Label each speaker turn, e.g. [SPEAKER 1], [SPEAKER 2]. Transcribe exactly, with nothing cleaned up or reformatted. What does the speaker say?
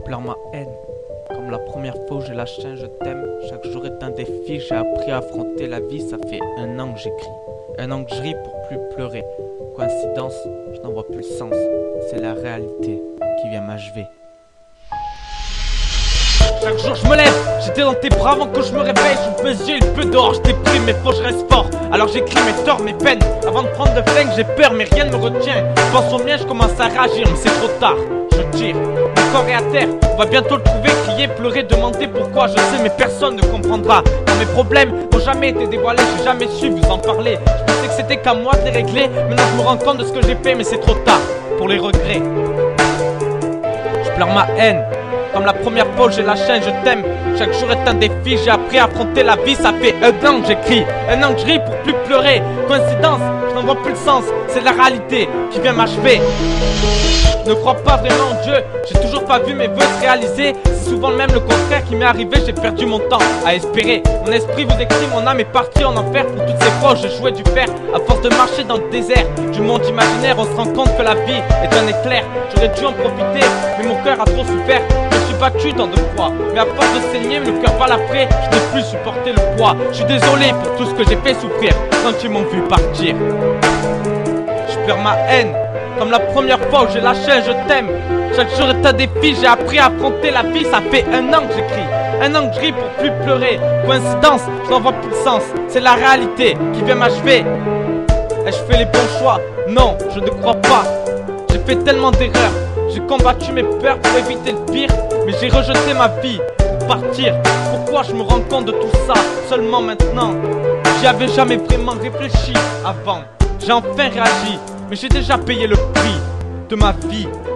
[SPEAKER 1] pleure ma haine. Comme la première fois où j'ai la chaîne, je t'aime. Chaque jour est un défi, j'ai appris à affronter la vie. Ça fait un an que j'écris, un an que je ris pour plus pleurer. Coïncidence, je n'en vois plus le sens. C'est la réalité qui vient m'achever. Chaque jour je me lève, j'étais dans tes bras avant que je me réveille. J'ouvre mes yeux, il pleut dehors, je déprime, mais faut que je reste fort. Alors j'écris mes torts, mes peines. Avant de prendre le flingue, j'ai peur, mais rien ne me retient. Je pense au mien, je commence à réagir, mais c'est trop tard. Je tire, mon corps est à terre. On va bientôt le trouver, crier, pleurer, demander pourquoi. Je sais, mais personne ne comprendra. Quand mes problèmes n'ont jamais été dévoilés, j'ai jamais su vous en parler. Je pensais que c'était qu'à moi de les régler. Maintenant je me rends compte de ce que j'ai fait, mais c'est trop tard pour les regrets. Je pleure ma haine. Comme la première fois où j'ai la chaîne, je t'aime. Chaque jour est un défi, j'ai appris à affronter la vie. Ça fait un an que j'écris, un an que je ris pour plus pleurer. Coïncidence, je n'en vois plus le sens. C'est la réalité qui vient m'achever. Je ne crois pas vraiment en Dieu, j'ai toujours pas vu mes vœux se réaliser. C'est souvent même le contraire qui m'est arrivé, j'ai perdu mon temps à espérer. Mon esprit vous écrit, mon âme est partie en enfer. Pour toutes ces fois où je jouais du fer, à force de marcher dans le désert du monde imaginaire, on se rend compte que la vie est un éclair. J'aurais dû en profiter, mais mon cœur a trop souffert. Je suis battu dans de froid, mais à force de saigner, le cœur va l'après. Je n'ai plus supporté le poids. Je suis désolé pour tout ce que j'ai fait souffrir quand ils m'ont vu partir. Je pleure ma haine. Comme la première fois où j'ai lâché un je t'aime. Chaque jour est un défi, j'ai appris à affronter la vie. Ça fait un an que j'écris, un an que je ris pour plus pleurer. Coïncidence, je n'en vois plus le sens. C'est la réalité qui vient m'achever. Ai-je fait les bons choix? Non, je ne crois pas. J'ai fait tellement d'erreurs. J'ai combattu mes peurs pour éviter le pire. Mais j'ai rejeté ma vie pour partir. Pourquoi je me rends compte de tout ça seulement maintenant? J'y avais jamais vraiment réfléchi avant. J'ai enfin réagi, mais j'ai déjà payé le prix de ma vie.